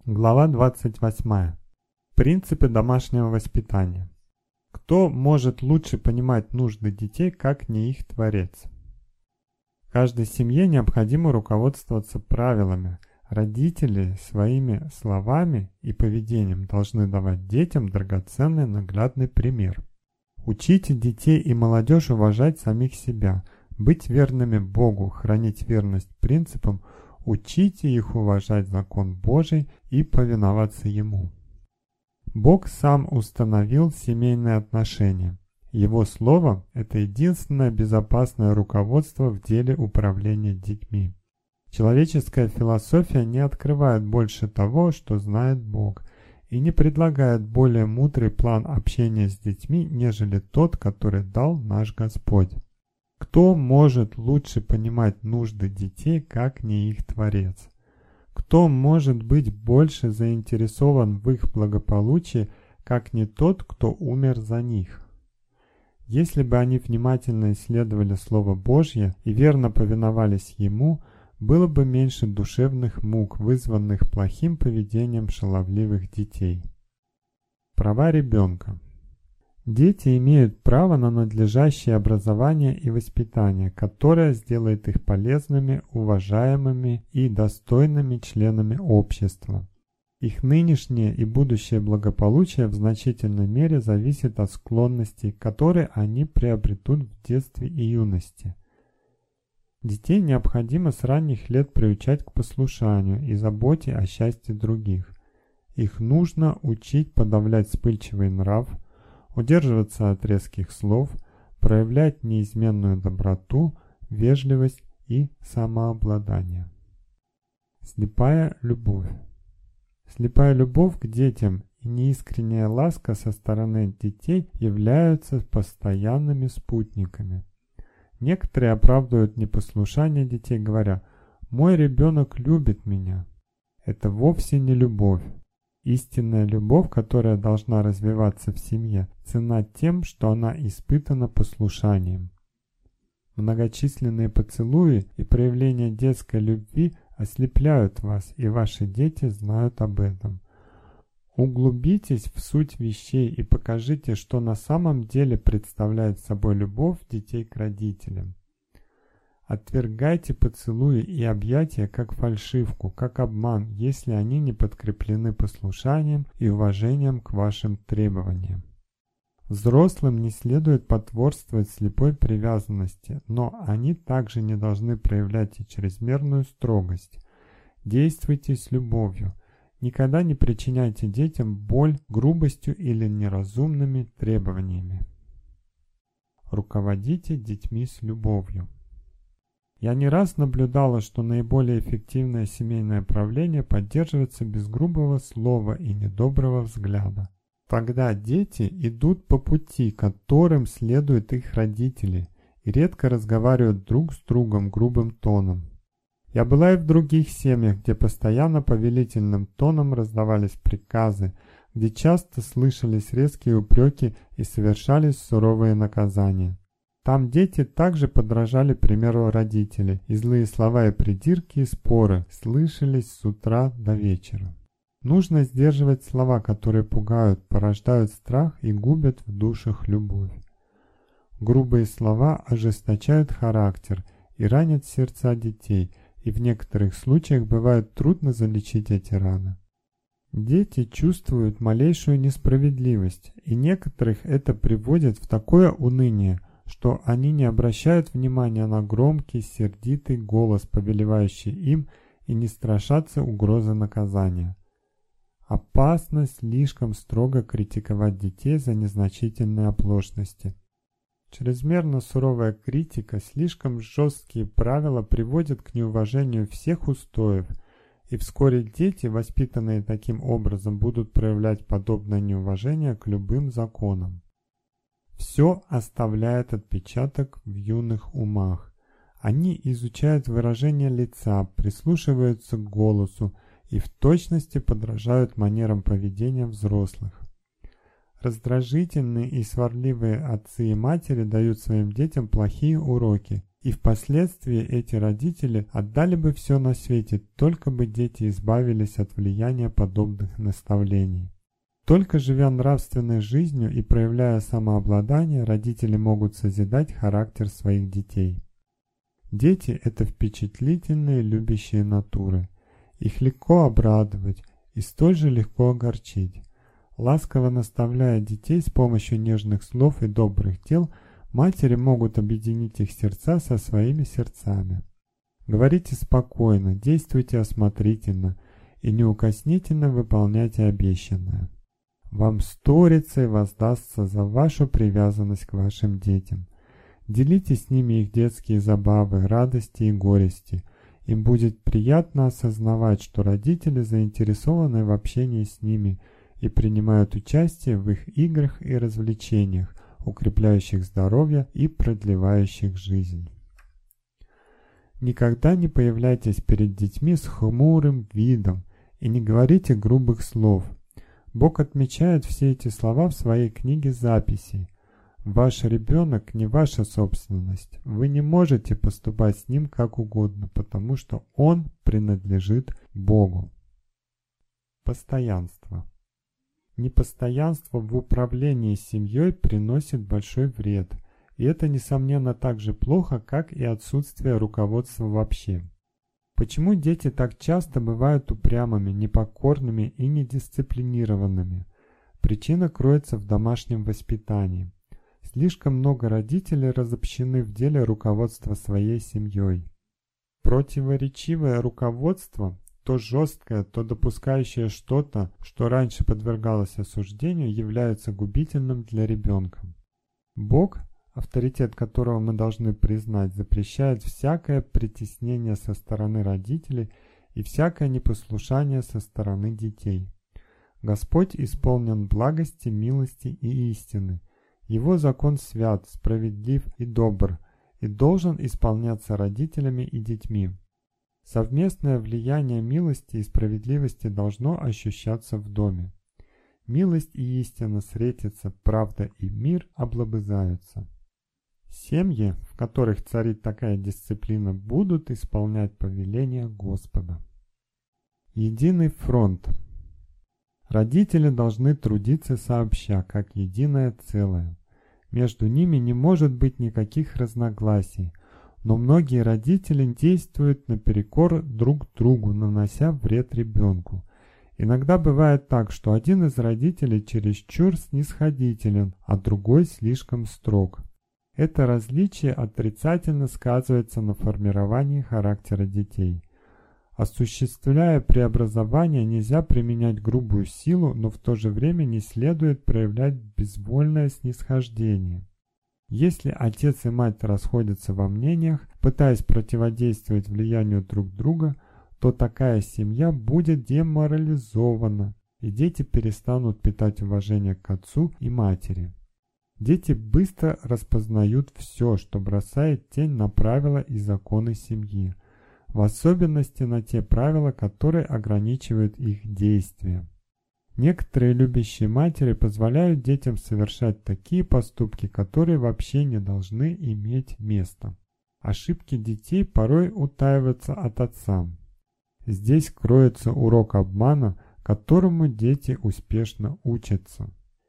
Глава 28. Принципы домашнего воспитания. Кто может лучше понимать нужды детей, как не их Творец? Каждой семье необходимо руководствоваться правилами. Родители своими словами и поведением должны давать детям драгоценный наглядный пример. Учите детей и молодежь уважать самих себя, быть верными Богу, хранить верность принципам, учите их уважать закон Божий и повиноваться Ему. Бог сам установил семейные отношения. Его Слово – это единственное безопасное руководство в деле управления детьми. Человеческая философия не открывает больше того, что знает Бог, и не предлагает более мудрый план общения с детьми, нежели тот, который дал наш Господь. Кто может лучше понимать нужды детей, как не их Творец? Кто может быть больше заинтересован в их благополучии, как не тот, кто умер за них? Если бы они внимательно исследовали Слово Божье и верно повиновались Ему, было бы меньше душевных мук, вызванных плохим поведением шаловливых детей. Права ребенка. Дети имеют право на надлежащее образование и воспитание, которое сделает их полезными, уважаемыми и достойными членами общества. Их нынешнее и будущее благополучие в значительной мере зависит от склонностей, которые они приобретут в детстве и юности. Детей необходимо с ранних лет приучать к послушанию и заботе о счастье других. Их нужно учить подавлять вспыльчивый нрав, удерживаться от резких слов, проявлять неизменную доброту, вежливость и самообладание. Слепая любовь. Слепая любовь к детям и неискренняя ласка со стороны детей являются постоянными спутниками. Некоторые оправдывают непослушание детей, говоря: «Мой ребенок любит меня». Это вовсе не любовь. Истинная любовь, которая должна развиваться в семье, ценна тем, что она испытана послушанием. Многочисленные поцелуи и проявления детской любви ослепляют вас, и ваши дети знают об этом. Углубитесь в суть вещей и покажите, что на самом деле представляет собой любовь детей к родителям. Отвергайте поцелуи и объятия как фальшивку, как обман, если они не подкреплены послушанием и уважением к вашим требованиям. Взрослым не следует потворствовать слепой привязанности, но они также не должны проявлять и чрезмерную строгость. Действуйте с любовью. Никогда не причиняйте детям боль грубостью или неразумными требованиями. Руководите детьми с любовью. Я не раз наблюдала, что наиболее эффективное семейное правление поддерживается без грубого слова и недоброго взгляда. Тогда дети идут по пути, которым следуют их родители, и редко разговаривают друг с другом грубым тоном. Я была и в других семьях, где постоянно повелительным тоном раздавались приказы, где часто слышались резкие упреки и совершались суровые наказания. Там дети также подражали примеру родителей, и злые слова и придирки и споры слышались с утра до вечера. Нужно сдерживать слова, которые пугают, порождают страх и губят в душах любовь. Грубые слова ожесточают характер и ранят сердца детей, и в некоторых случаях бывает трудно залечить эти раны. Дети чувствуют малейшую несправедливость, и некоторых это приводит в такое уныние, что они не обращают внимания на громкий, сердитый голос, повелевающий им, и не страшатся угрозы наказания. Опасно слишком строго критиковать детей за незначительные оплошности. Чрезмерно суровая критика, слишком жесткие правила приводят к неуважению всех устоев, и вскоре дети, воспитанные таким образом, будут проявлять подобное неуважение к любым законам. Все оставляет отпечаток в юных умах. Они изучают выражение лица, прислушиваются к голосу и в точности подражают манерам поведения взрослых. Раздражительные и сварливые отцы и матери дают своим детям плохие уроки И впоследствии эти родители отдали бы все на свете, только бы дети избавились от влияния подобных наставлений. Только живя нравственной жизнью и проявляя самообладание, родители могут созидать характер своих детей. Дети – это впечатлительные, любящие натуры. Их легко обрадовать и столь же легко огорчить. Ласково наставляя детей с помощью нежных слов и добрых дел, матери могут объединить их сердца со своими сердцами. Говорите спокойно, действуйте осмотрительно и неукоснительно выполняйте обещанное. Вам сторится и воздастся за вашу привязанность к вашим детям. Делите с ними их детские забавы, радости и горести. Им будет приятно осознавать, что родители заинтересованы в общении с ними и принимают участие в их играх и развлечениях, укрепляющих здоровье и продлевающих жизнь. Никогда не появляйтесь перед детьми с хмурым видом и не говорите грубых слов. Бог отмечает все эти слова в своей книге записей. Ваш ребенок не ваша собственность. Вы не можете поступать с ним как угодно, потому что он принадлежит Богу. Постоянство. Непостоянство в управлении семьей приносит большой вред, и это, несомненно, так же плохо, как и отсутствие руководства вообще. Почему дети так часто бывают упрямыми, непокорными и недисциплинированными? Причина кроется в домашнем воспитании. Слишком много родителей разобщены в деле руководства своей семьей. Противоречивое руководство, то жесткое, то допускающее что-то, что раньше подвергалось осуждению, является губительным для ребенка. Бог, авторитет которого мы должны признать, запрещает всякое притеснение со стороны родителей и всякое непослушание со стороны детей. Господь исполнен благости, милости и истины. Его закон свят, справедлив и добр, и должен исполняться родителями и детьми. Совместное влияние милости и справедливости должно ощущаться в доме. Милость и истина встретятся, правда и мир облобызаются. Семьи, в которых царит такая дисциплина, будут исполнять повеления Господа. Единый фронт. Родители должны трудиться сообща, как единое целое. Между ними не может быть никаких разногласий, но многие родители действуют наперекор друг другу, нанося вред ребенку. Иногда бывает так, что один из родителей чересчур снисходителен, а другой слишком строг. Это различие отрицательно сказывается на формировании характера детей. Осуществляя преобразование, нельзя применять грубую силу, но в то же время не следует проявлять безвольное снисхождение. Если отец и мать расходятся во мнениях, пытаясь противодействовать влиянию друг друга, то такая семья будет деморализована, и дети перестанут питать уважение к отцу и матери. Дети быстро распознают все, что бросает тень на правила и законы семьи, в особенности на те правила, которые ограничивают их действия. Некоторые любящие матери позволяют детям совершать такие поступки, которые вообще не должны иметь места. Ошибки детей порой утаиваются от отца. Здесь кроется урок обмана, которому дети успешно учатся.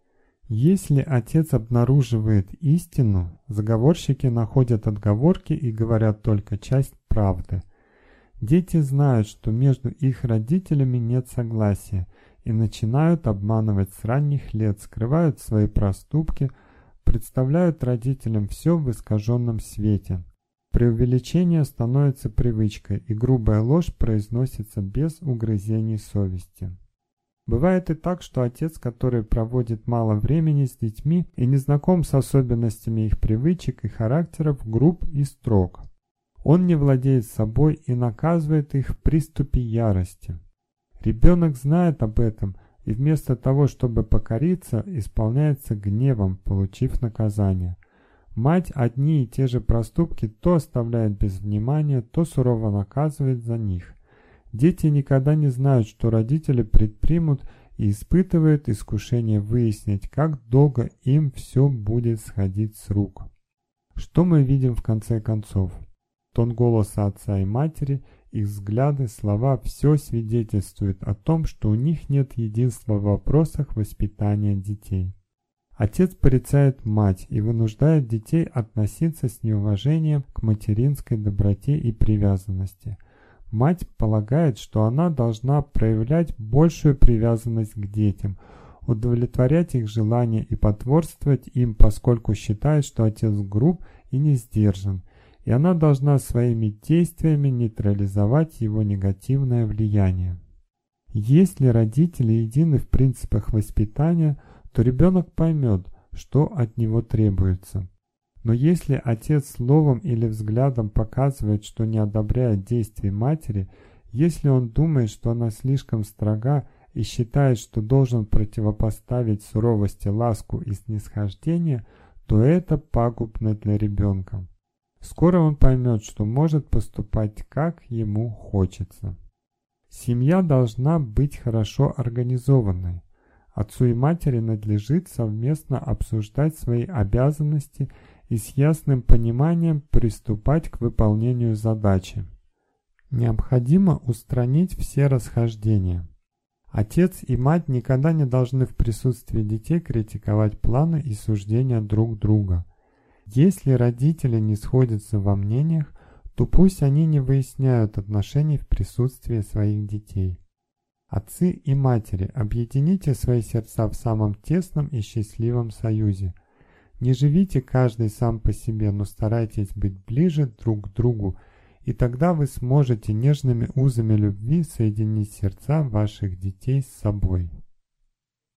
Если отец обнаруживает истину, заговорщики находят отговорки и говорят только часть правды. Дети знают, что между их родителями нет согласия, и начинают обманывать с ранних лет, скрывают свои проступки, представляют родителям все в искаженном свете. Преувеличение становится привычкой, и грубая ложь произносится без угрызений совести. Бывает и так, что отец, который проводит мало времени с детьми и не знаком с особенностями их привычек и характеров, груб и строг. Он не владеет собой и наказывает их в приступе ярости. Ребенок знает об этом и вместо того, чтобы покориться, исполняется гневом, получив наказание. Мать одни и те же проступки то оставляет без внимания, то сурово наказывает за них. Дети никогда не знают, что родители предпримут и испытывают искушение выяснить, как долго им все будет сходить с рук. Что мы видим в конце концов? Тон голоса отца и матери, их взгляды, слова – все свидетельствует о том, что у них нет единства в вопросах воспитания детей. Отец порицает мать и вынуждает детей относиться с неуважением к материнской доброте и привязанности. Мать полагает, что она должна проявлять большую привязанность к детям, удовлетворять их желания и потворствовать им, поскольку считает, что отец груб и не сдержан, и она должна своими действиями нейтрализовать его негативное влияние. Если родители едины в принципах воспитания, то ребенок поймет, что от него требуется. Но если отец словом или взглядом показывает, что не одобряет действий матери, если он думает, что она слишком строга и считает, что должен противопоставить суровости ласку и снисхождение, то это пагубно для ребенка. Скоро он поймет, что может поступать, как ему хочется. Семья должна быть хорошо организованной. Отцу и матери надлежит совместно обсуждать свои обязанности и с ясным пониманием приступать к выполнению задачи. Необходимо устранить все расхождения. Отец и мать никогда не должны в присутствии детей критиковать планы и суждения друг друга. Если родители не сходятся во мнениях, то пусть они не выясняют отношений в присутствии своих детей. Отцы и матери, объедините свои сердца в самом тесном и счастливом союзе. Не живите каждый сам по себе, но старайтесь быть ближе друг к другу, и тогда вы сможете нежными узами любви соединить сердца ваших детей с собой.